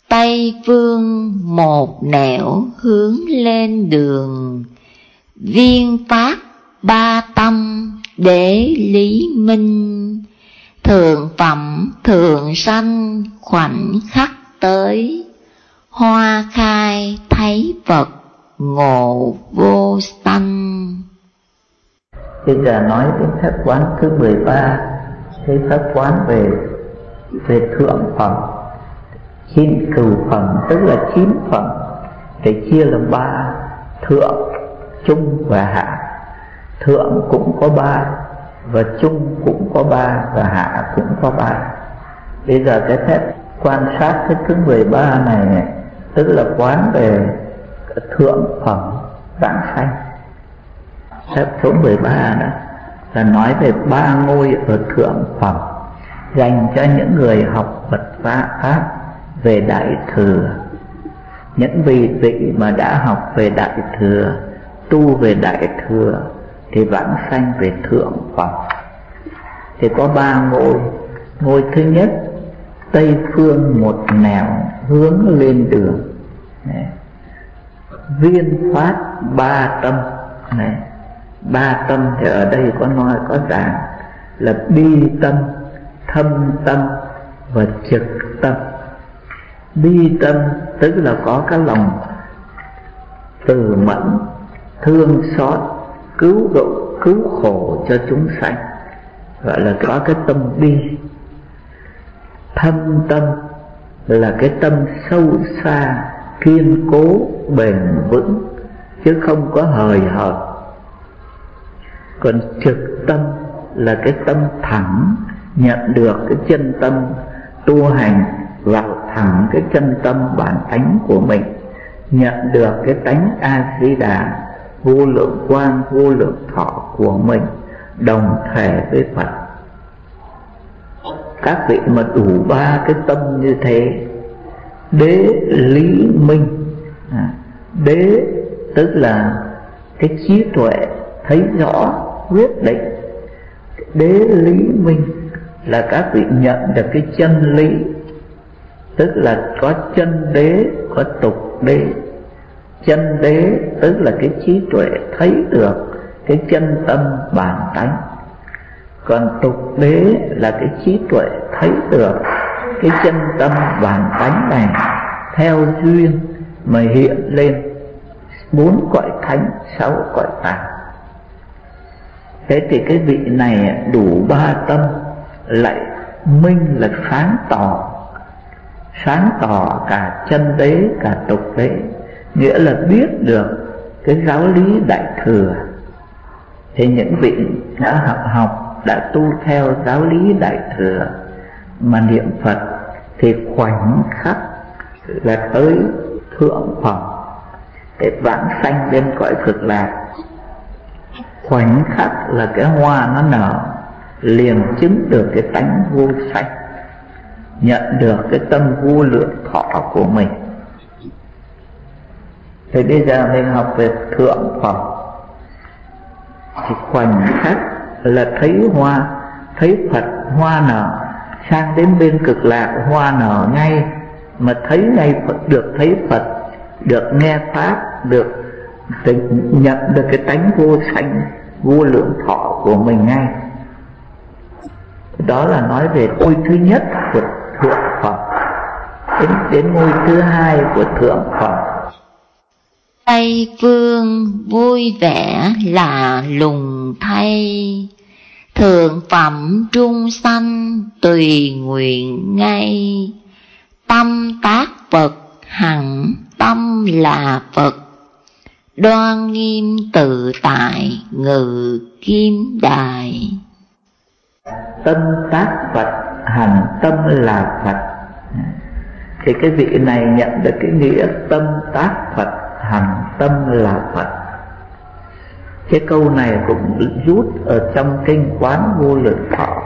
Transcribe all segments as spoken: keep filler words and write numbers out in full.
Tây phương một nẻo hướng lên đường, viên phát ba tâm để lý minh. Thượng phẩm thường sanh khoảnh khắc tới, hoa khai thấy Phật ngộ vô sanh. Bây giờ nói đến pháp quán thứ mười ba, cái pháp quán về về thượng phẩm. Chín cửu phẩm tức là chín phẩm, để chia làm ba: thượng, trung và hạ. Thượng cũng có ba, và trung cũng có ba, và hạ cũng có ba. Bây giờ cái phép quan sát cái thứ mười ba này, tức là quán về thượng phẩm vãng sanh. Phép số mười ba đó là nói về ba ngôi ở thượng phẩm, dành cho những người học Phật Pháp về Đại Thừa. Những vị vị mà đã học về Đại Thừa, tu về Đại Thừa, thì vãng sanh về thượng phẩm. Thì có ba ngôi. Ngôi thứ nhất, Tây phương một nẻo hướng lên đường. Này. Viên phát ba tâm. Này. Ba tâm thì ở đây có nói có giảng là bi tâm, thâm tâm và trực tâm. Bi tâm tức là có cái lòng từ mẫn, thương xót, cứu độ, cứu khổ cho chúng sanh, gọi là có cái tâm bi. Thâm tâm là cái tâm sâu xa, kiên cố, bền vững, chứ không có hời hợt. Còn trực tâm là cái tâm thẳng, nhận được cái chân tâm, tu hành vào thẳng cái chân tâm bản tánh của mình, nhận được cái tánh A-di-đà vô lượng quang, vô lượng thọ của mình, đồng thể với Phật. Các vị mà đủ ba cái tâm như thế, đế lý minh. à, Đế tức là cái trí tuệ thấy rõ, quyết định. Đế lý minh là các vị nhận được cái chân lý, tức là có chân đế, có tục đế. Chân đế tức là cái trí tuệ thấy được cái chân tâm bản tánh. Còn tục đế là cái trí tuệ thấy được cái chân tâm bản tánh này theo duyên mà hiện lên bốn cõi thánh, sáu cõi tạng. Thế thì cái vị này đủ ba tâm, lại minh là sáng tỏ, sáng tỏ cả chân đế cả tục đế, nghĩa là biết được cái giáo lý Đại Thừa. Thì những vị đã học, học đã tu theo giáo lý Đại Thừa mà niệm Phật thì khoảnh khắc là tới thượng phẩm, để vãng sanh lên cõi Cực Lạc. Khoảnh khắc là cái hoa nó nở, liền chứng được cái tánh vô sanh, nhận được cái tâm vô lượng thọ của mình. Thì bây giờ mình học về thượng phẩm, thì khoảnh khắc là thấy hoa, thấy Phật hoa nở, sang đến bên Cực Lạc hoa nở ngay, mà thấy ngay Phật, được thấy Phật, được nghe Pháp, được nhận được cái tánh vô sanh, vô lượng thọ của mình ngay. Đó là nói về ngôi thứ nhất của thượng phẩm. Đến, đến ngôi thứ hai của thượng phẩm. Tây phương vui vẻ là lùng thay, thượng phẩm trung sanh tùy nguyện ngay. Tâm tác Phật hằng tâm là Phật, đoan nghiêm tự tại ngự kim đài. Tâm tác Phật hằng tâm là Phật. Thì cái vị này nhận được cái nghĩa tâm tác Phật hằng tâm là Phật. Cái câu này cũng rút ở trong kinh Quán Vô Lượng Thọ.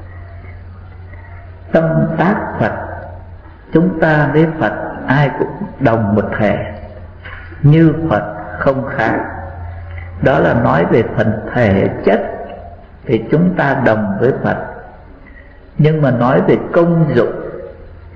Tâm tác Phật, chúng ta với Phật ai cũng đồng một thể, như Phật không khác. Đó là nói về phần thể chất thì chúng ta đồng với Phật. Nhưng mà nói về công dụng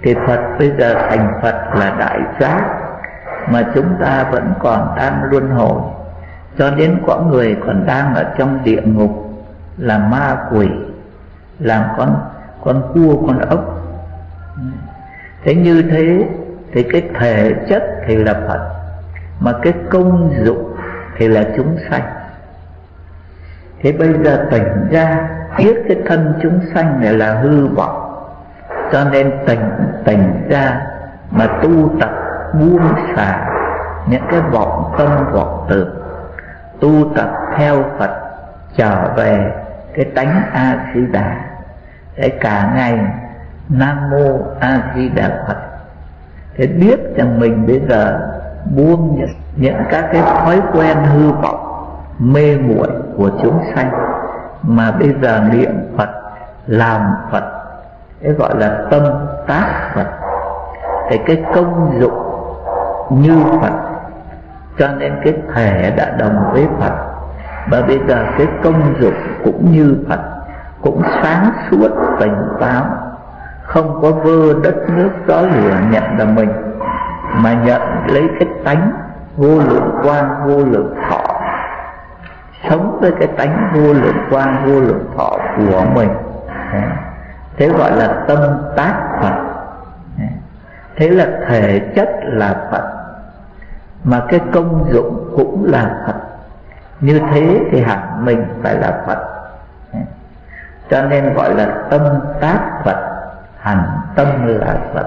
Thì Phật bây giờ thành Phật là đại giác, mà chúng ta vẫn còn đang luân hồi, cho đến có người còn đang ở trong địa ngục làm ma quỷ, làm con con cua con ốc. Thế như thế thì cái thể chất thì là Phật, mà cái công dụng thì là chúng sanh. Thế bây giờ tỉnh ra biết cái thân chúng sanh này là hư vọng, cho nên tỉnh tỉnh ra mà tu tập buông xả những cái vọng tâm vọng tưởng, tu tập theo Phật trở về cái tánh A Di Đà. Để cả ngày Nam Mô A Di Đà Phật. Thế biết rằng mình bây giờ buông những, những các cái thói quen hư vọng mê muội của chúng sanh, mà bây giờ niệm Phật, làm Phật, cái gọi là tâm tác Phật. Thì cái công dụng như Phật, cho nên cái thể đã đồng với Phật, và bây giờ cái công dụng cũng như Phật, cũng sáng suốt tỉnh táo, không có vơ đất nước gió lửa nhận là mình, mà nhận lấy cái tánh vô lượng quang vô lượng thọ, sống với cái tánh vô lượng quang vô lượng thọ của mình. Thế gọi là tâm tác Phật. Thế là thể chất là Phật, mà cái công dụng cũng là Phật. Như thế thì hẳn mình phải là Phật. Cho nên gọi là tâm tác Phật, hẳn tâm là Phật.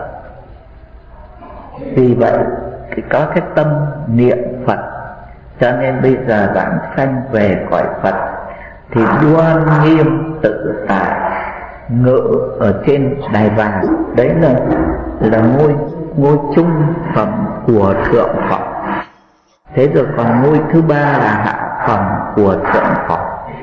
Vì vậy thì có cái tâm niệm Phật, cho nên bây giờ vãng sanh về cõi Phật thì đoan nghiêm tự tại ngự ở trên đài vàng. Đấy là là ngôi ngôi trung phẩm của thượng phẩm. Thế rồi còn ngôi thứ ba là hạ phẩm của thượng phẩm.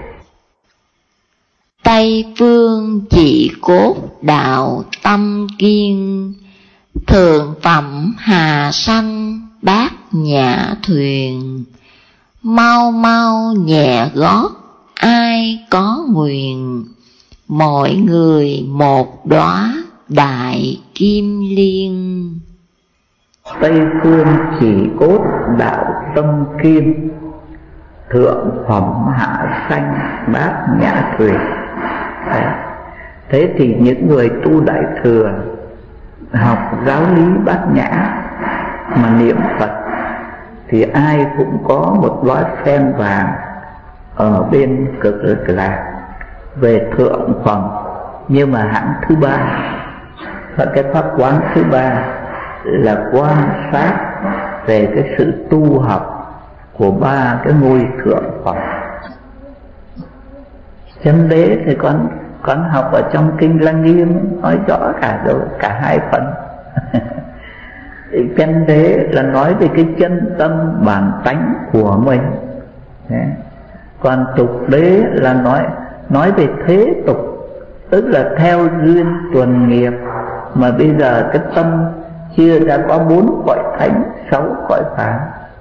Tây phương chỉ cốt đạo tâm kiên, thượng phẩm hà sanh bát nhã thuyền. Mau mau nhẹ gót ai có nguyện, mọi người một đóa đại kim liên. Tây phương chỉ cốt đạo tâm kiên, thượng phẩm hạ sanh bát nhã thuyền. Đấy. Thế thì những người tu đại thừa học giáo lý bát nhã mà niệm Phật thì ai cũng có một đóa sen vàng ở bên cực lạc về thượng phẩm. Nhưng mà hạng thứ ba, và cái pháp quán thứ ba là quan sát về cái sự tu học của ba cái ngôi thượng phẩm. Chân đế thì con con học ở trong kinh Lăng Nghiêm nói rõ cả rồi, cả hai phần. Chân đế là nói về cái chân tâm bản tánh của mình. Còn tục đế là nói nói về thế tục, tức là theo duyên tuần nghiệp, mà bây giờ cái tâm chia ra có bốn cõi thánh, sáu cõi phàm.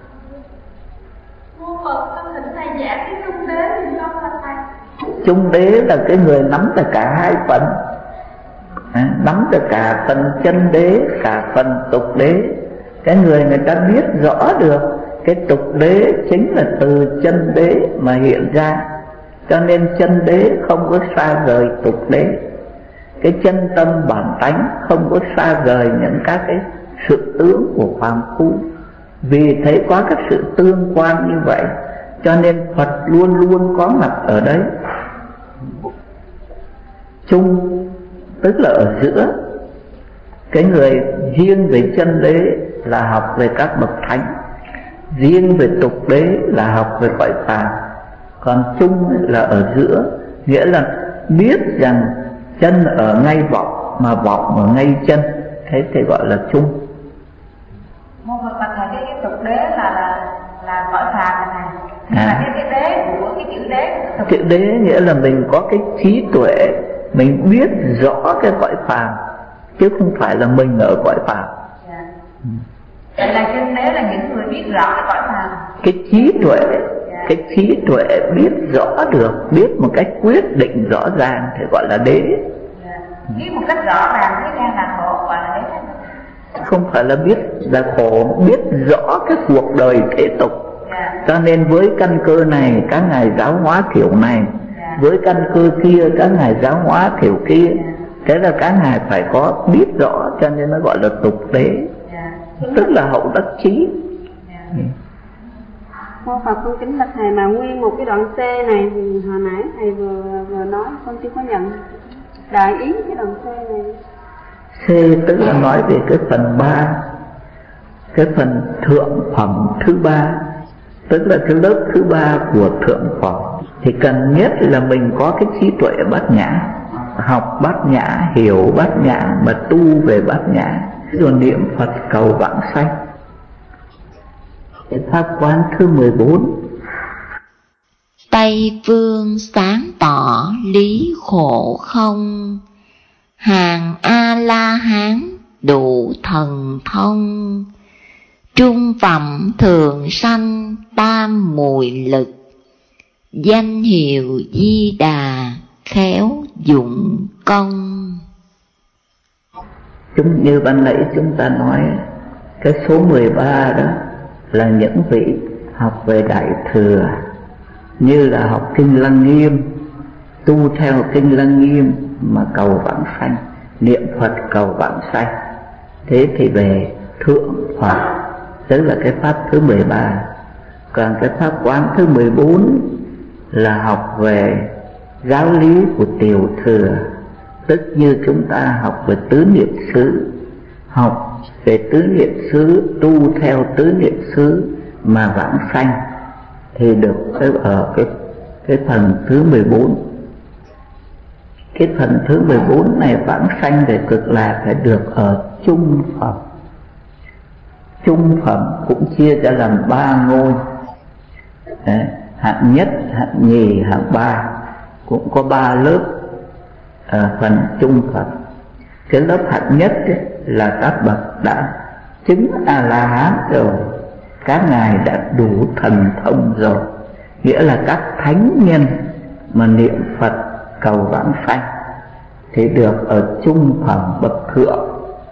Trung đế là cái người nắm được cả hai phần, à, nắm được cả phần chân đế, cả phần tục đế. Cái người người ta biết rõ được cái tục đế chính là từ chân đế mà hiện ra, cho nên chân đế không có xa rời tục đế. Cái chân tâm bản tánh không có xa rời những các cái sự tướng của phàm phu. Vì thế có các sự tương quan như vậy, cho nên Phật luôn luôn có mặt ở đấy. Trung tức là ở giữa. Cái người riêng về chân đế là học về các bậc thánh, riêng về tục đế là học về cõi phàm. Còn trung là ở giữa, nghĩa là biết rằng chân ở ngay vọng mà vọng ở ngay chân, thế thì gọi là trung. Mô Phật Bạch thầy, cái, cái tục đế là là là cõi phàm này, nhưng à. mà cái cái đế của cái chữ đế của chữ đế nghĩa là mình có cái trí tuệ, mình biết rõ cái cõi phàm, chứ không phải là mình ở cõi phàm. Dạ. Ừ. Vậy là chân đế là những người biết rõ cái cõi phàm. Cái trí tuệ, dạ. cái trí tuệ biết rõ được, biết một cách quyết định rõ ràng thì gọi là đế. Dạ. Biết một cách rõ ràng thế gian là khổ gọi là đế. không phải là biết là khổ, biết rõ cái cuộc đời thế tục. Cho nên với căn cơ này các ngài giáo hóa kiểu này, với căn cơ kia các ngài giáo hóa kiểu kia. Thế là các ngài phải có biết rõ, cho nên nó gọi là tục đế, tức là hậu đắc chí. Mô Phật con kính bạch thầy, mà nguyên một cái đoạn C này thì hồi nãy thầy vừa vừa nói con chưa có nhận đại ý cái đoạn C này. C tức là nói về cái phần ba, cái phần thượng phẩm thứ ba, tức là cái lớp thứ ba của thượng phẩm. Thì cần nhất là mình có cái trí tuệ bát nhã, học bát nhã, hiểu bát nhã mà tu về bát nhã, rồi niệm Phật cầu vãng sanh. Cái pháp quán thứ mười bốn, Tây phương sáng tỏ lý khổ không, hàng A La Hán đủ thần thông, trung phẩm thường sanh tam mùi lực, danh hiệu Di Đà khéo dụng công. Chúng như ban nãy chúng ta nói, cái số mười ba đó là những vị học về Đại Thừa, như là học Kinh Lăng Nghiêm, tu theo Kinh Lăng Nghiêm mà cầu vãng sanh, niệm Phật cầu vãng sanh. Thế thì về thượng phẩm, tức là cái pháp thứ mười ba. Còn cái pháp quán thứ mười bốn là học về giáo lý của Tiểu Thừa, tức như chúng ta học về tứ niệm xứ, học về tứ niệm xứ, tu theo tứ niệm xứ mà vãng sanh, thì được ở cái cái phần thứ mười bốn. Cái phần thứ mười bốn này vãng sanh về cực lạc phải được ở trung phẩm. Trung phẩm cũng chia ra làm ba ngôi. Đấy, hạng nhất, hạng nhì, hạng ba, cũng có ba lớp ở phần trung phẩm. Cái lớp hạng nhất ấy, là các bậc đã chứng A La Hán rồi, các ngài đã đủ thần thông rồi, nghĩa là các thánh nhân mà niệm Phật cầu vãng sanh thì được ở trung phẩm bậc thượng.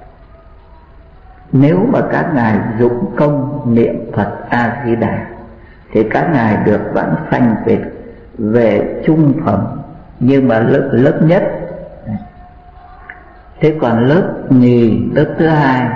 Nếu mà các ngài dụng công niệm Phật A Di Đà thì các ngài được vãng sanh về về trung phẩm, nhưng mà lớp lớp nhất. Thế còn lớp nhì, lớp thứ hai,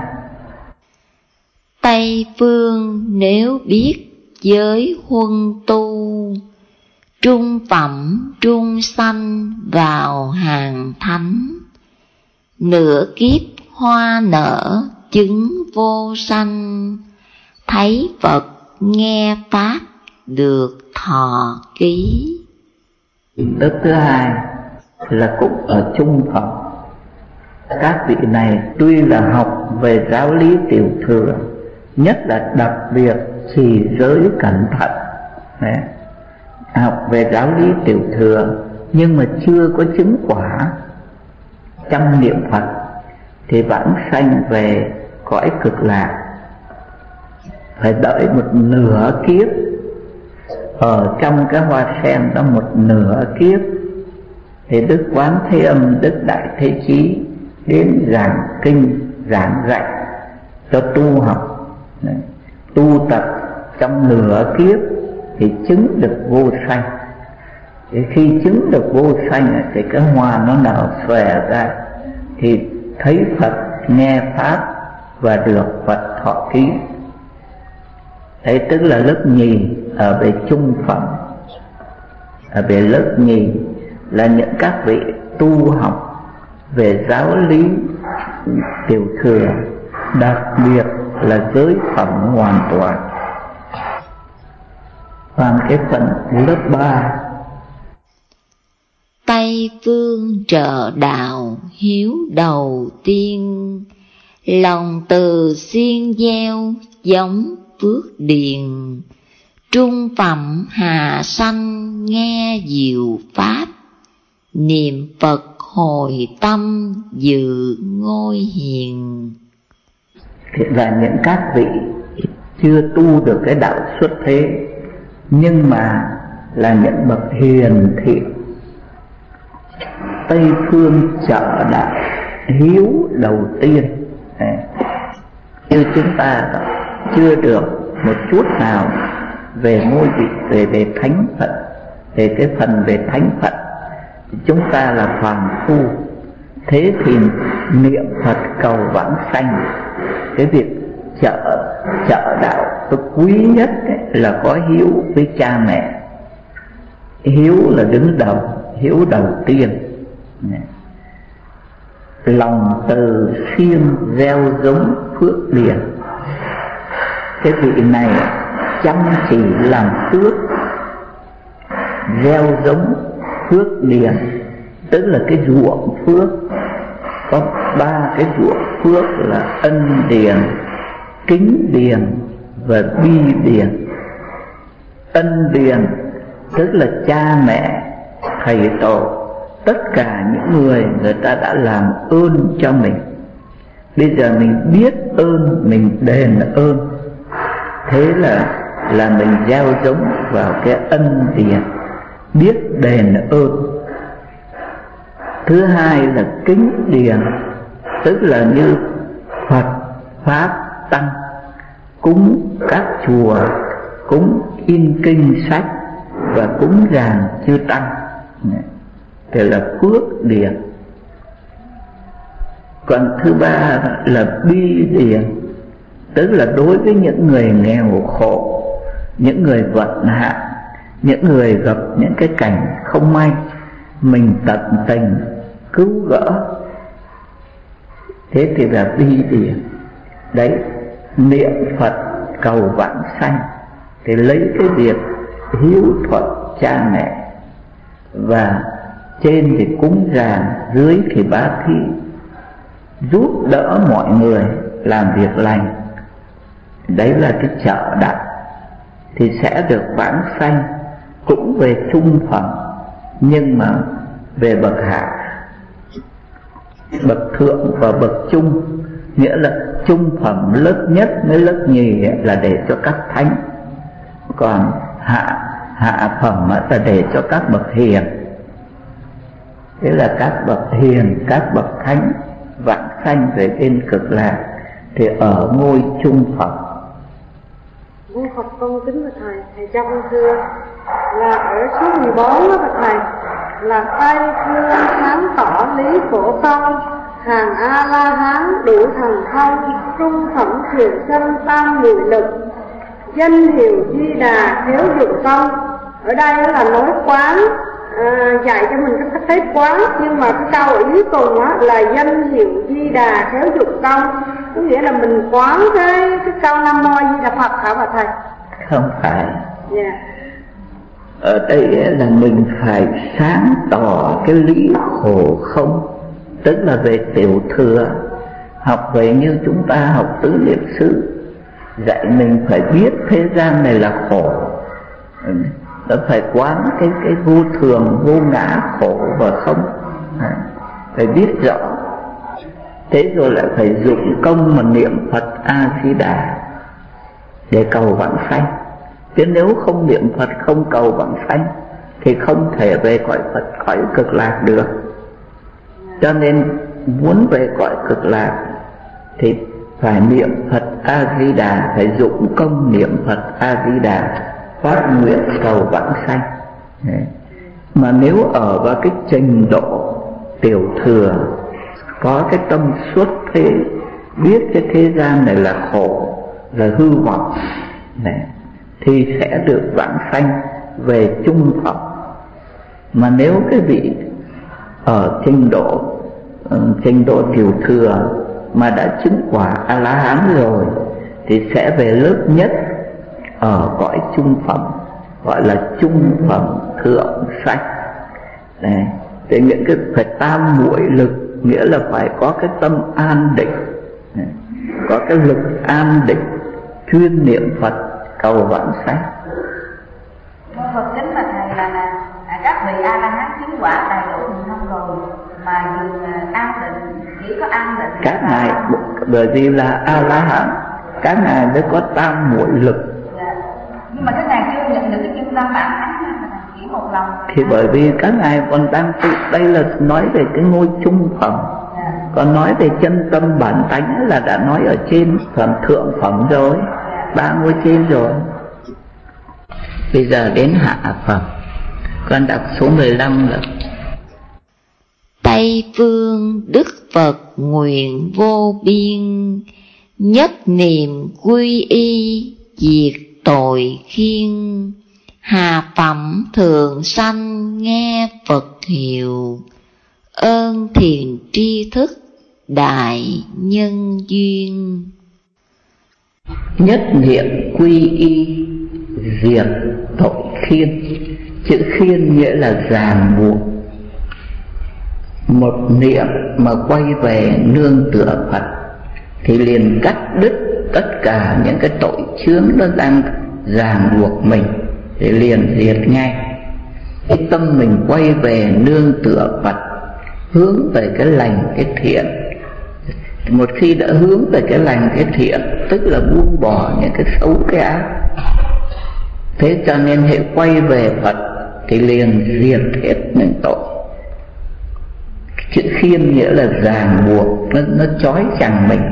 Tây phương nếu biết giới huân tu, trung phẩm trung sanh vào hàng thánh, nửa kiếp hoa nở chứng vô sanh, thấy Phật nghe Pháp được thọ ký. Lớp thứ hai là cũng ở trung phẩm. Các vị này tuy là học về giáo lý Tiểu Thừa, nhất là đặc biệt trì giới cẩn thận, đấy, học về giáo lý Tiểu Thừa, nhưng mà chưa có chứng quả trong niệm Phật thì vãng sanh về cõi cực lạc, phải đợi một nửa kiếp ở trong cái hoa sen đó, một nửa kiếp thì Đức Quán Thế Âm, Đức Đại Thế Chí đến giảng kinh, giảng dạy cho tu học, đấy, tu tập trong nửa kiếp thì chứng được vô sanh. Thì khi chứng được vô sanh thì cái hoa nó nở xòe ra thì thấy Phật, nghe Pháp và được Phật thọ ký. Đấy tức là lớp nhì ở về trung phẩm. Ở về lớp nhì là những các vị tu học về giáo lý Tiểu Thừa, đặc biệt là giới phẩm hoàn toàn. Còn cái phần lớp ba, Tây phương trợ đạo hiếu đầu tiên, lòng từ xiên gieo giống phước điền, trung phẩm hà sanh nghe diệu Pháp, niệm Phật hồi tâm dự ngôi hiền. thì là những các vị chưa tu được cái đạo xuất thế, nhưng mà là những bậc hiền thiện. Tây phương trợ đạo hiếu đầu tiên. Đấy. như chúng ta chưa được một chút nào về ngôi vị, về về thánh phận, về cái phần về thánh phận, chúng ta là phàm phu. Thế thì niệm Phật cầu vãng sanh, cái việc trợ trợ đạo cái quý nhất ấy, là có hiếu với cha mẹ. Hiếu là đứng đầu, hiếu đầu tiên. Lòng từ siêng gieo giống phước điền. Cái vị này chăm chỉ làm phước, gieo giống phước điền, tức là cái ruộng phước. Có ba cái ruộng phước là ân điền, kính điền và bi điền. Ân điền tức là cha mẹ, thầy tổ, tất cả những người người ta đã làm ơn cho mình. Bây giờ mình biết ơn, mình đền ơn. Thế là là mình gieo giống vào cái ân điền, biết đền ơn. Thứ hai là kính điền, tức là như Phật, Pháp, Tăng, cúng các chùa, cúng in kinh sách và cúng dường chư Tăng. Thế là phước điền. Còn thứ ba là bi điền, tức là đối với những người nghèo khổ, những người vận hạn, những người gặp những cái cảnh không may, mình tận tình cứu gỡ. Thế thì là bi điền. Đấy, niệm Phật cầu vãng sanh thì lấy cái việc hiếu thuận cha mẹ, và trên thì cúng dường, dưới thì bá thí, giúp đỡ mọi người làm việc lành. Đấy là cái trợ đạo, thì sẽ được vãng sanh, cũng về trung phẩm, nhưng mà về bậc hạ. Bậc thượng và bậc trung, nghĩa là trung phẩm lớp nhất với lớp nhì là để cho các thánh, còn hạ hạ phẩm là để cho các bậc hiền. Thế là các bậc hiền, các bậc thánh vãng sanh về bên cực lạc thì ở ngôi trung phẩm. Vua Phật con kính thưa thầy, thầy cho con thưa là ở số mười bốn đó thầy, là tay thương sáng tỏ lý phổ công, hàng A La Hán đủ thần thông, trung phẩm truyền sinh tam mùi lực, danh hiệu Di Đà khéo dụng công. Ở đây là nói quán, à, dạy cho mình cái cách thấy quán, nhưng mà cái câu ở dưới cùng á là danh hiệu Di Đà khéo dụng công, có nghĩa là mình quán cái cái câu Nam Mô Di Đà Phật hả bà thầy? Không phải. Dạ. Ở đây là mình phải sáng tỏ cái lý khổ không, tức là về tiểu thừa. Học về như chúng ta học tứ niệm xứ, dạy mình phải biết thế gian này là khổ, nó phải quán cái cái vô thường, vô ngã, khổ và không, phải biết rõ. Thế rồi lại phải dụng công mà niệm Phật A Di Đà để cầu vãng sanh. Chứ nếu không niệm Phật, không cầu vãng sanh thì không thể về cõi Phật, cõi cực lạc được. Cho nên muốn về cõi cực lạc thì phải niệm Phật A Di Đà, phải dụng công niệm Phật A Di Đà, phát nguyện cầu vãng sanh. Mà nếu ở vào cái trình độ tiểu thừa, có cái tâm xuất thế, biết cái thế gian này là khổ, là hư vọng này, thì sẽ được vãng sanh về trung phẩm. Mà nếu cái vị ở trình độ trình độ tiểu thừa mà đã chứng quả A La Hán rồi thì sẽ về lớp nhất ở cõi trung phẩm, gọi là trung phẩm thượng sanh. Đấy, thì những cái phải tam muội lực, nghĩa là phải có cái tâm an định, có cái lực an định, chuyên niệm Phật cầu vãng sanh. Phật kính mà thầy là, là, là các vị A La Hán chứng quả đầy đủ mình không rồi mà dùng an định, chỉ có an định. Các ngài bởi vì là A La Hán, các ngài mới có tam muội lực. Dạ. Nhưng mà các ngài chưa nhận được cái trung tâm bản thánh, chỉ một lòng. Thì bởi vì các ngài còn đang tự, đây là nói về cái ngôi trung phẩm. Dạ. Còn nói về chân tâm bản tánh là đã nói ở trên phần thượng phẩm rồi, ba ngôi trên rồi. Bây giờ đến hạ phẩm. Con đọc số mười lăm là: Tây phương Đức Phật nguyện vô biên, nhất niệm quy y diệt tội khiên. Hạ phẩm thường sanh nghe Phật hiệu, ơn thiền tri thức đại nhân duyên. Nhất niệm quy y diệt tội khiên. Chữ khiên nghĩa là ràng buộc. Một niệm mà quay về nương tựa Phật thì liền cắt đứt tất cả những cái tội chướng nó đang ràng buộc mình, thì liền diệt ngay. Cái tâm mình quay về nương tựa Phật, hướng về cái lành cái thiện. Một khi đã hướng về cái lành cái thiện, tức là buông bỏ những cái xấu cái ác. Thế cho nên hệ quay về Phật thì liền diệt hết những tội. Chữ khiên nghĩa là ràng buộc, nó, nó trói chặt mình.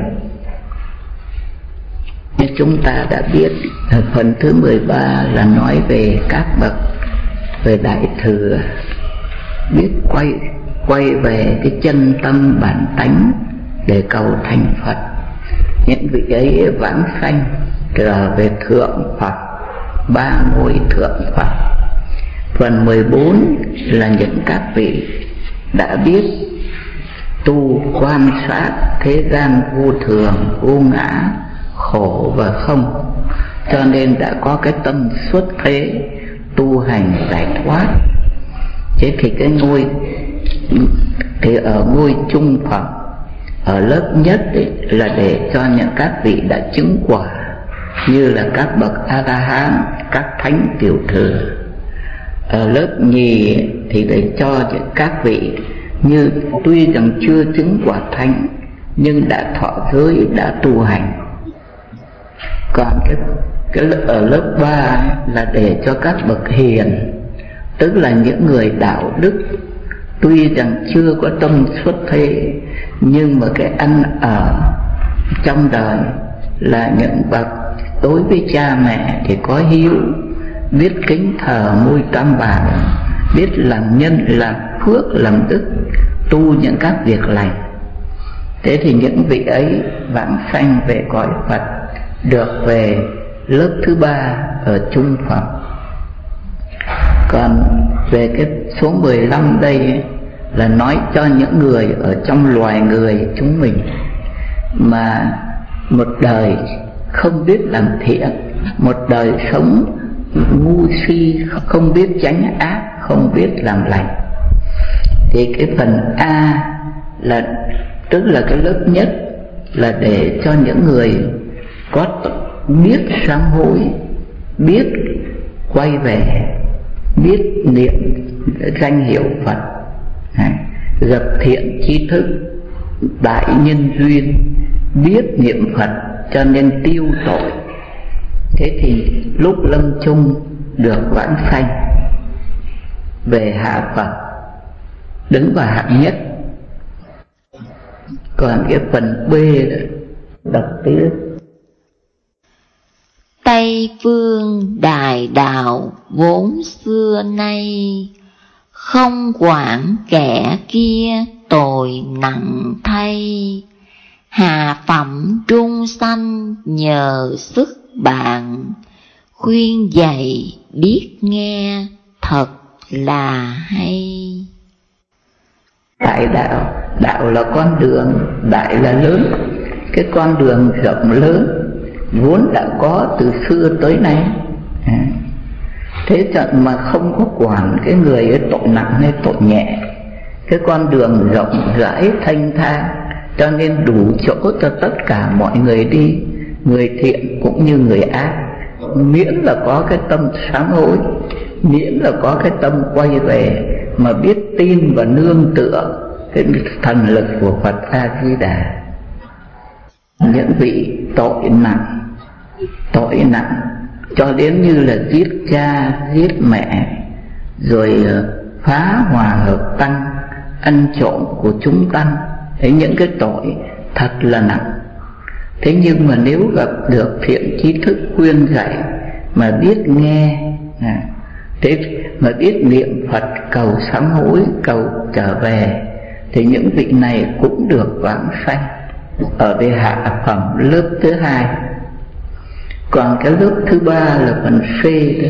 Như chúng ta đã biết, phần thứ mười ba là nói về các bậc về đại thừa, biết quay quay về cái chân tâm bản tánh để cầu thành Phật. Những vị ấy vãng sanh trở về thượng Phật, ba ngôi thượng Phật. Phần mười bốn là những các vị đã biết tu quan sát thế gian vô thường, vô ngã, khổ và không, cho nên đã có cái tâm xuất thế tu hành giải thoát. Thế thì cái ngôi thì ở ngôi trung phẩm, ở lớp nhất ấy, là để cho những các vị đã chứng quả, như là các bậc A-la-hán, các thánh tiểu thừa. Ở lớp nhì thì để cho những các vị như tuy rằng chưa chứng quả thánh nhưng đã thọ giới, đã tu hành. Còn cái, cái ở lớp ba là để cho các bậc hiền, tức là những người đạo đức, tuy rằng chưa có tâm xuất thế nhưng mà cái ăn ở trong đời là những bậc đối với cha mẹ thì có hiếu, biết kính thờ môi tam bảo, biết làm nhân, làm phước, làm đức, tu những các việc lành. Thế thì những vị ấy vãng sanh về cõi Phật, được về lớp thứ ba ở trung phẩm. Còn về cái số mười lăm đây là nói cho những người ở trong loài người chúng mình mà một đời không biết làm thiện, một đời sống ngu si, không biết tránh ác, không biết làm lành. Thì cái phần A là tức là cái lớp nhất là để cho những người có biết sám hối, biết quay về, biết niệm danh hiệu Phật, gặp thiện tri thức, đại nhân duyên, biết niệm Phật cho nên tiêu tội. Thế thì lúc lâm chung được vãng sanh về hạ Phật, đứng vào hạng nhất. Còn cái phần B là đọc tiếp: Tây phương đại đạo vốn xưa nay, không quản kẻ kia tội nặng thay. Hạ phẩm trung sanh nhờ sức bạn, khuyên dạy biết nghe thật là hay. Đại đạo, đạo là con đường, đại là lớn, cái con đường rộng lớn vốn đã có từ xưa tới nay. Thế trận mà không có quản cái người ấy tội nặng hay tội nhẹ, cái con đường rộng rãi thanh thang, cho nên đủ chỗ cho tất cả mọi người đi, người thiện cũng như người ác, miễn là có cái tâm sám hối, miễn là có cái tâm quay về mà biết tin và nương tựa cái thần lực của Phật A Di Đà. Những vị tội nặng, tội nặng cho đến như là giết cha, giết mẹ, rồi phá hòa hợp tăng, ăn trộm của chúng tăng, Thế những cái tội thật là nặng. Thế nhưng mà nếu gặp được thiện tri thức khuyên dạy mà biết nghe, à, thế mà biết niệm Phật cầu sám hối, cầu trở về, thì những vị này cũng được vãng sanh ở đây hạ phẩm lớp thứ hai. Còn cái lớp thứ ba là phần C đó.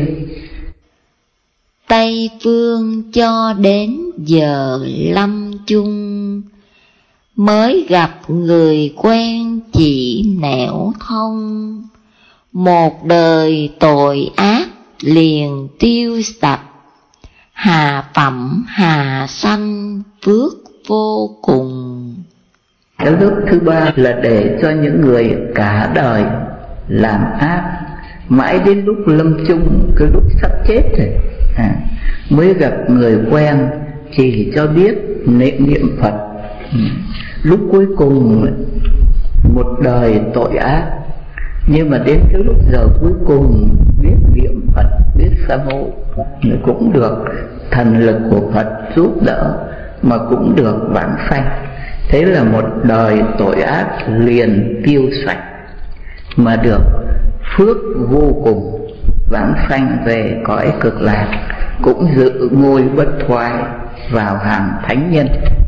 Tây phương cho đến giờ lâm chung, mới gặp người quen chỉ nẻo thông. Một đời tội ác liền tiêu sạch, hà phẩm hà sanh phước vô cùng. Cái lớp thứ ba là để cho những người cả đời làm ác, mãi đến lúc lâm chung, cái lúc sắp chết rồi, à, mới gặp người quen chỉ cho biết niệm niệm Phật. ừ. Lúc cuối cùng một đời tội ác, nhưng mà đến cái lúc giờ cuối cùng biết niệm Phật, biết sám hối, cũng được thần lực của Phật giúp đỡ mà cũng được vãng sanh. Thế là một đời tội ác liền tiêu sạch, mà được phước vô cùng, vãng sanh về cõi cực lạc, cũng giữ ngôi bất thoái vào hàng thánh nhân.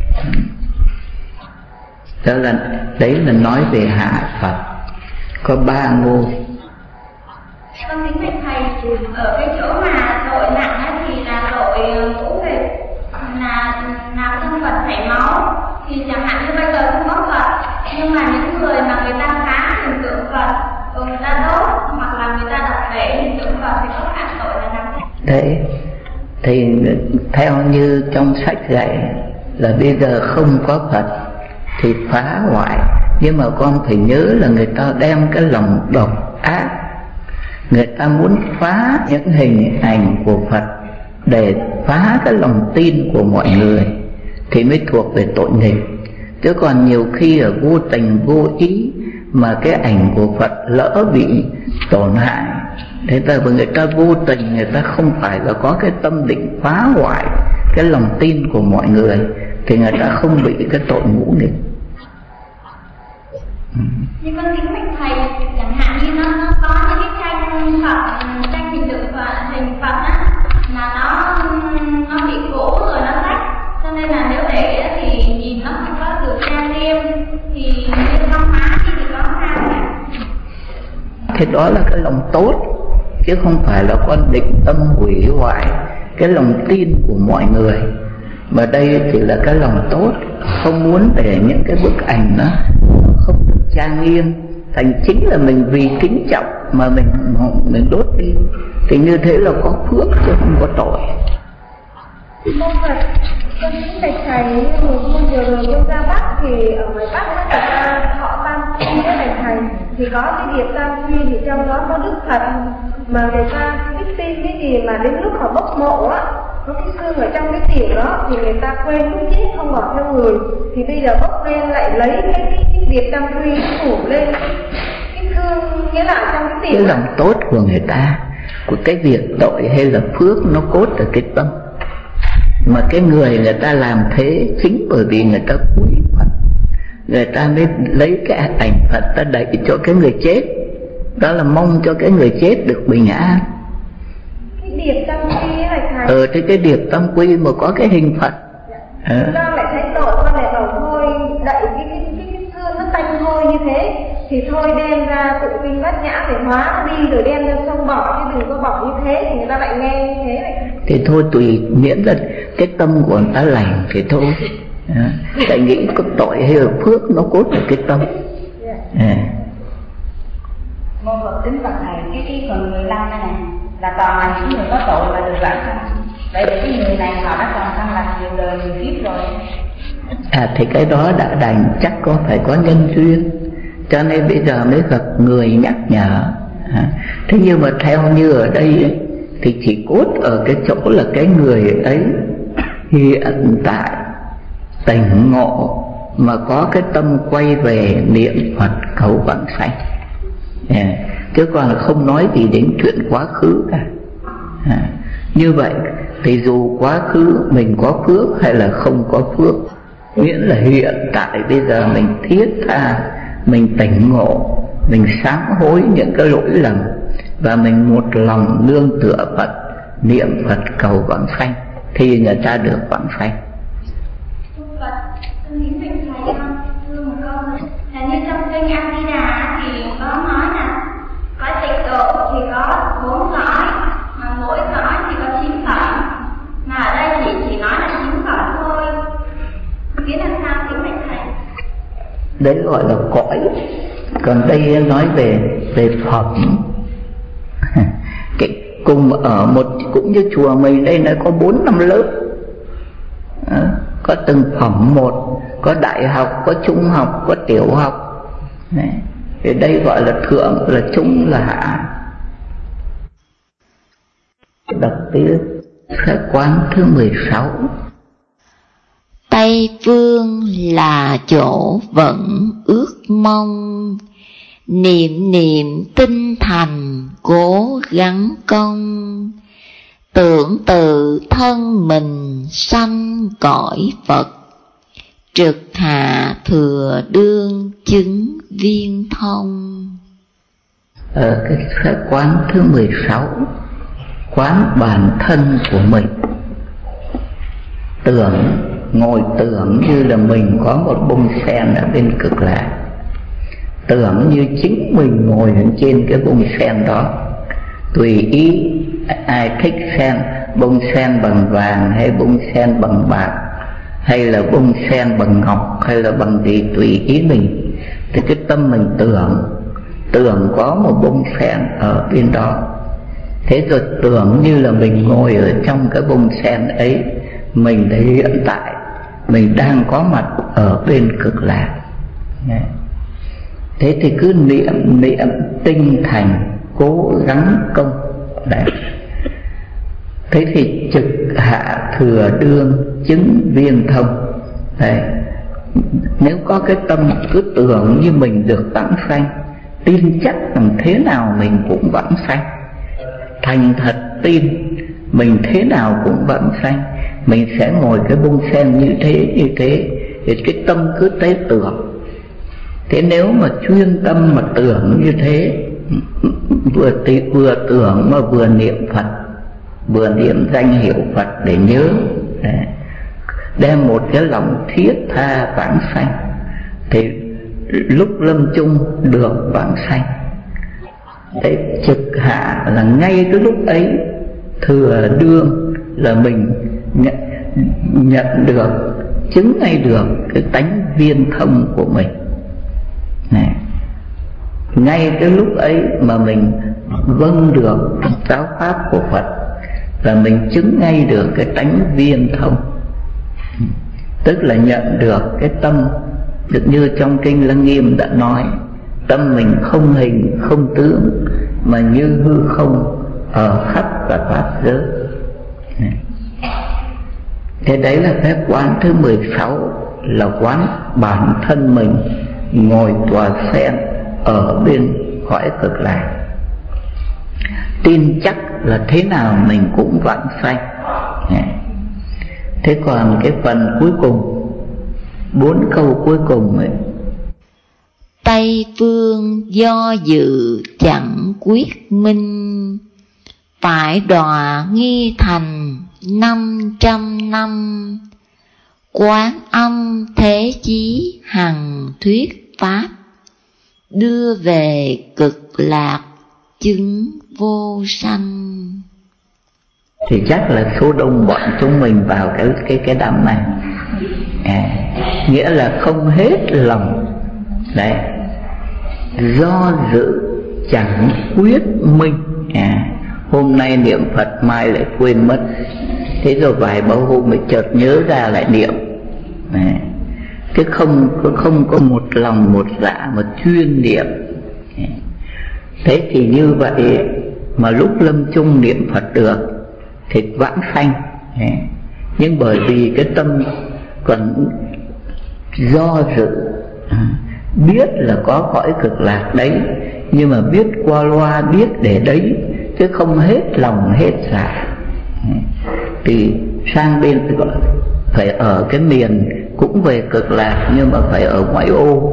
Đó là, đấy là nói về hạ Phật, có ba ngôi. Con kính thưa thầy, ở cái chỗ mà tội nặng thì là tội ngũ nghịch, là làm thân Phật chảy máu. Thì chẳng hạn như bây giờ không có Phật, nhưng mà những người mà người ta phá hình tượng Phật, rồi người ta đốt hoặc là người ta đập bể hình tượng Phật thì có phạm tội là làm sao? Đấy, thì theo như trong sách dạy là bây giờ không có Phật thì phá hoại, nhưng mà con phải nhớ là người ta đem cái lòng độc ác, người ta muốn phá những hình ảnh của Phật để phá cái lòng tin của mọi người thì mới thuộc về tội nghịch. Chứ còn nhiều khi ở vô tình vô ý mà cái ảnh của Phật lỡ bị tổn hại, thế ta người ta vô tình, người ta không phải là có cái tâm định phá hoại cái lòng tin của mọi người, thì người ta không bị cái tội ngũ nghịch. Như con kính bạch thầy, chẳng hạn như nó, nó có những cái tranh Phật, tranh hình tượng Phật, hình Phật á, mà nó nó bị cũ rồi nó rách, cho nên là nếu để thì nhìn nó không có được trang nghiêm, thì như không phá thì có sao cả. Thế đó là cái lòng tốt, chứ không phải là con định tâm hủy hoại cái lòng tin của mọi người, mà đây chỉ là cái lòng tốt, không muốn để những cái bức ảnh đó không được trang nghiêm, thành chính là mình vì kính trọng mà mình mình đốt đi, thì như thế là có phước chứ không có tội. Mô Phật, con kính bạch thầy, một hôm vừa rồi tôi ra Bắc thì ở ngoài Bắc người ta họ tam quy với bạch thầy, thì có cái điệp tam quy thì trong đó có Đức Phật, mà người ta biết tin cái gì mà đến lúc họ bốc mộ á, có cái xương ở trong cái tiền đó thì người ta quên lúc chết không bỏ theo người, thì bây giờ bốc lên lại lấy cái, cái, cái điệp tam quy phủ lên cái xương, nghĩa là trong cái tiền. Cái lòng tốt của người ta, của cái việc tội hay là phước nó cốt ở cái tâm, mà cái người người ta làm thế chính bởi vì người ta quý Phật, người ta mới lấy cái ảnh Phật ta đẩy cho cái người chết, đó là mong cho cái người chết được bình an. Cái điệp tam quy ấy là thầy. Ờ, thế cái điệp tam quy mà có cái hình Phật. Dạ. Ờ. Con lại thấy tội, con lại bảo thôi đậy cái cái cái, cái xương nó tanh hôi như thế, thì thôi đem ra tụng kinh bát nhã để hóa nó đi rồi đem ra sông bỏ, chứ đừng có bỏ như thế thì người ta lại nghe như thế này. Thì thôi tùy, miễn là cái tâm của người ta lành thì thôi. À, tại nghĩ có tội hay là phước nó cốt ở cái tâm. À. Mô Phật tính Phật này, cái cái phần mười lăm này là toàn là những người có tội và được vãng sanh. Vậy thì cái người này họ đã còn sanh là nhiều đời nhiều kiếp rồi. À thì cái đó đã đành, chắc có phải có nhân duyên, cho nên bây giờ mới gặp người nhắc nhở. À, thế nhưng mà theo như ở đây ấy, thì chỉ cốt ở cái chỗ là cái người ấy hiện tại tỉnh ngộ mà có cái tâm quay về niệm Phật cầu vãng sanh. À, chứ còn không nói gì đến chuyện quá khứ cả. À, như vậy thì dù quá khứ mình có phước hay là không có phước Miễn là hiện tại bây giờ mình thiết tha, mình tỉnh ngộ, mình sám hối những cái lỗi lầm, và mình một lòng nương tựa Phật, niệm Phật cầu vãng sanh, thì người ta được vãng sanh. Phật, con kính bạch thầy con thưa một câu là như trong kinh A Di Đà thì có nói là có tịnh độ thì có bốn cõi, mà mỗi cõi thì có chín phẩm, mà ở đây chỉ chỉ nói là chín phẩm thôi. Nghĩa là sao kính bạch thầy? Đấy gọi là cõi, còn đây nói về về phẩm. Cái cùng ở một cũng như chùa mình đây nó có bốn năm lớp, à, có từng phẩm một, có đại học, có trung học, có tiểu học. Đấy. Thì đây gọi là thượng, là trung, là hạ. Đọc tiếp Phép quán thứ mười sáu. Tây phương là chỗ vẫn ước mong, niệm niệm tinh thành cố gắng công, tưởng tự thân mình sanh cõi Phật, trực hạ thừa đương chứng viên thông. Ở cái phép quán thứ mười sáu, quán bản thân của mình. Tưởng, ngồi tưởng như là mình có một bông sen ở bên Cực Lạc, tưởng như chính mình ngồi ở trên cái bông sen đó. Tùy ý ai thích sen, bông sen bằng vàng hay bông sen bằng bạc, hay là bông sen bằng ngọc, hay là bằng gì tùy ý mình. Thì cái tâm mình tưởng, tưởng có một bông sen ở bên đó. Thế rồi tưởng như là mình ngồi ở trong cái bông sen ấy, mình đã hiện tại mình đang có mặt ở bên Cực Lạc. Thế thì cứ niệm niệm tinh thành cố gắng công. Đấy. Thế thì trực hạ thừa đương chứng viên thông. Đấy. Nếu có cái tâm cứ tưởng như mình được vãng sanh, tin chắc rằng thế nào mình cũng vãng sanh, thành thật tin mình thế nào cũng vãng sanh, mình sẽ ngồi cái bông sen như thế như thế. Thì cái tâm cứ tế tưởng. Thế nếu mà chuyên tâm mà tưởng như thế, vừa tí, vừa tưởng mà vừa niệm Phật, vừa niệm danh hiệu Phật để nhớ, đấy, đem một cái lòng thiết tha vãng sanh, thì lúc lâm chung được vãng sanh. Đấy, trực hạ là ngay cái lúc ấy, thừa đương là mình nhận, nhận được, chứng ngay được cái tánh viên thông của mình. Này, ngay cái lúc ấy mà mình vâng được giáo pháp của Phật, và mình chứng ngay được cái tánh viên thông, tức là nhận được cái tâm, được như trong kinh Lăng Nghiêm đã nói, tâm mình không hình không tướng, mà như hư không ở khắp cả pháp giới. Thế đấy là phép quán thứ mười sáu, là quán bản thân mình ngồi tòa sen ở bên cõi Cực Lạc, tin chắc là thế nào mình cũng vãng sanh. Thế còn cái phần cuối cùng, bốn câu cuối cùng ấy: Tây phương do dự chẳng quyết minh, phải đọa nghi thành năm trăm năm, quán âm thế chí hằng thuyết pháp, đưa về Cực Lạc chứng vô sanh. Thì chắc là số đông bọn chúng mình vào cái cái cái đám này, à, nghĩa là không hết lòng. Đấy, do dự chẳng quyết minh. À, hôm nay niệm Phật mai lại quên mất, thế rồi vài ba hôm mới chợt nhớ ra lại niệm. À, cái không không có một lòng một dạ mà chuyên niệm. À, thế thì như vậy mà lúc lâm chung niệm Phật được thì vãng sanh. À, nhưng bởi vì cái tâm còn do dự, à, biết là có cõi Cực Lạc đấy, nhưng mà biết qua loa, biết để đấy, chứ không hết lòng hết dạ, thì sang bên phải ở cái miền cũng về cực lạc nhưng mà phải ở ngoại ô.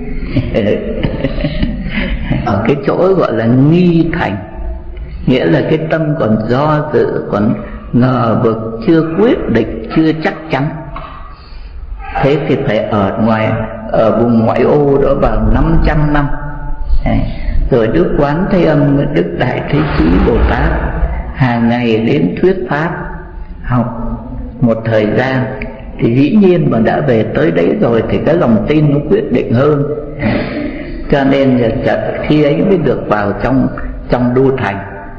Ở cái chỗ gọi là nghi thành, nghĩa là cái tâm còn do dự, còn ngờ vực, chưa quyết định, chưa chắc chắn. Thế thì phải ở ngoài, ở vùng ngoại ô đó vào năm trăm năm. Rồi Đức Quán Thế Âm, Đức Đại Thế Chí Bồ Tát hàng ngày đến thuyết pháp, học một thời gian, thì dĩ nhiên mà đã về tới đấy rồi thì cái lòng tin nó quyết định hơn. Cho nên là khi ấy mới được vào trong trong đô thành.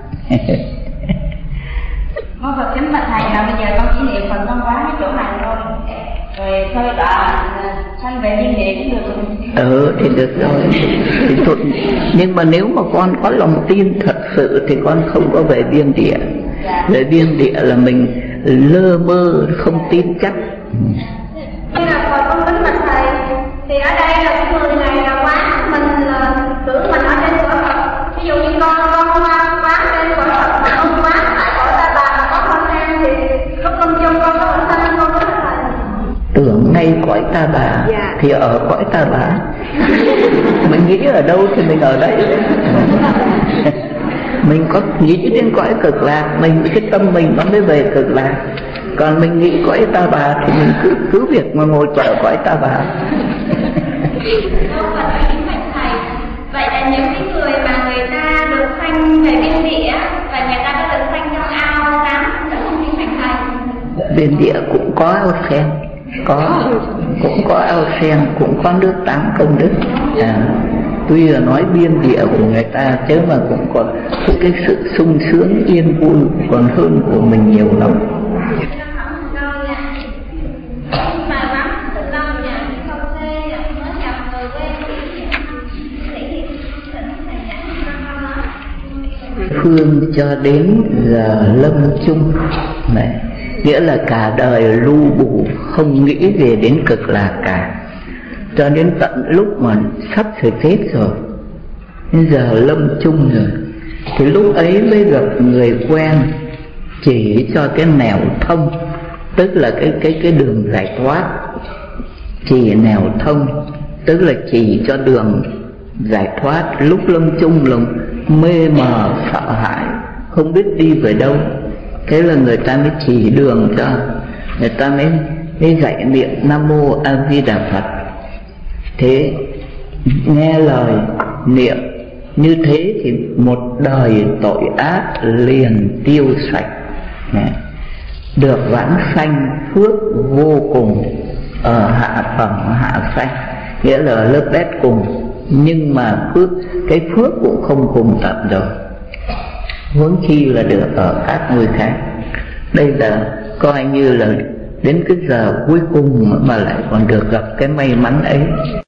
Con Phật kính bạch thầy, là bây giờ con chỉ niệm Phật văn hóa cái chỗ này thôi, rồi thôi đã sanh về biên địa cũng được rồi. Ừ thì được rồi. Thì thôi, nhưng mà nếu mà con có lòng tin thật sự thì con không có về biên địa. Dạ. Về biên địa là mình lơ mơ, không tin chắc. Khi nào Phật con kính bạch thầy, thì ở đây là cái người này là quán mình là tưởng mình ở trên cõi Phật. Ví dụ như con con quán trên cõi Phật mà không quán tại cõi Ta Bà mà có con sen thì lúc lâm chung con có bản thân con có thầy. Tưởng ngay cõi Ta Bà. Dạ. Thì ở cõi Ta Bà. Mình nghĩ ở đâu thì mình ở đấy. Mình có nghĩ đến cõi cực lạc, mình cái tâm mình nó mới về cực lạc. Còn mình nghĩ cõi Ta Bà thì mình cứ cứ việc mà ngồi chờ cõi Ta Bà. Vậy là những cái người mà người ta được sanh về biên địa và người ta có được sanh trong ao tắm sẽ không kính bạch thầy. Biên địa cũng có ao sen, có cũng có ao sen, cũng có nước tắm công đức. À, tuy là nói biên địa của người ta chứ mà cũng có cái sự sung sướng yên vui còn hơn của mình nhiều lắm. Phương cho đến giờ lâm chung này, nghĩa là cả đời lưu bù không nghĩ về đến cực lạc cả, cho đến tận lúc mà sắp phải chết rồi, đến giờ lâm chung rồi, thì lúc ấy mới gặp người quen chỉ cho cái nẻo thông, tức là cái cái cái đường giải thoát. Chỉ nẻo thông tức là chỉ cho đường giải thoát. Lúc lâm chung là mê mờ sợ hãi, không biết đi về đâu, thế là người ta mới chỉ đường cho, người ta mới mới dạy niệm Nam Mô A Di Đà Phật. Thế nghe lời niệm như thế thì một đời tội ác liền tiêu sạch, được vãng sanh phước vô cùng ở hạ phẩm hạ sanh, nghĩa là lớp bét cùng, nhưng mà phước, cái phước cũng không cùng tận rồi, huống chi là được ở các nơi khác. Đây là coi như là đến cái giờ cuối cùng mà lại còn được gặp cái may mắn ấy.